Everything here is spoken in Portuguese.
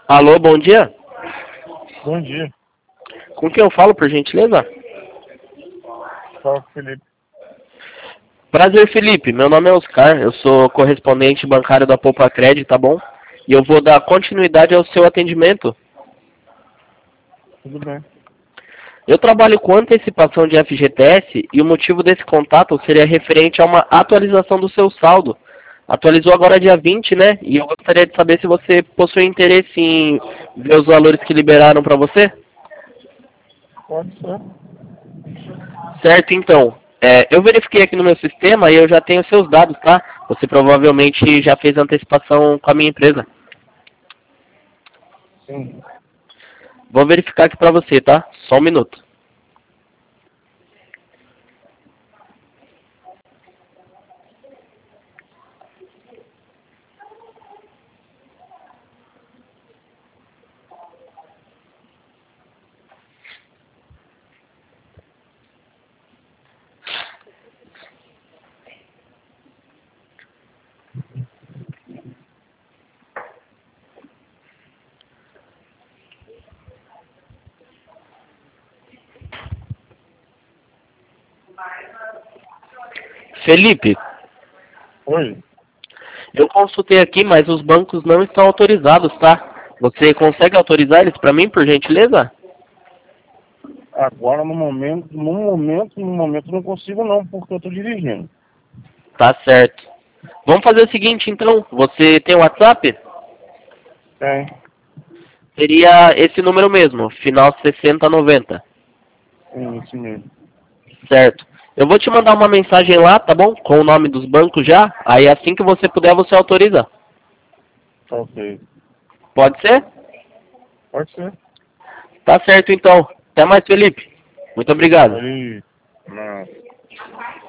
Alô, bom dia. Bom dia. Com quem eu falo, por gentileza? Fala, Felipe. Prazer, Felipe. Meu nome é Oscar. Eu sou correspondente bancário da Poupa Cred, tá bom? E eu vou dar continuidade ao seu atendimento. Tudo bem. Eu trabalho com antecipação de FGTS e o motivo desse contato seria referente a uma atualização do seu saldo. Atualizou agora dia 20, né? E eu gostaria de saber se você possui interesse em ver os valores que liberaram para você. Pode ser. Certo, então. Eu verifiquei aqui no meu sistema e eu já tenho seus dados, tá? Você provavelmente já fez antecipação com a minha empresa. Sim. Vou verificar aqui pra você, tá? Só um minuto. Felipe, Oi. eu consultei aqui, mas os bancos não estão autorizados, tá? Você consegue autorizar eles pra mim, por gentileza? Agora no momento não consigo não, porque eu tô dirigindo. Tá certo. Vamos fazer o seguinte, então. Você tem WhatsApp? Tem. Seria esse número mesmo, final 6090. Sim, isso mesmo. Certo. Eu vou te mandar uma mensagem lá, tá bom? Com o nome dos bancos já. Aí assim que você puder, você autoriza. Tá ok. Pode ser? Pode ser. Tá certo, então. Até mais, Felipe. Muito obrigado. Aí. Não.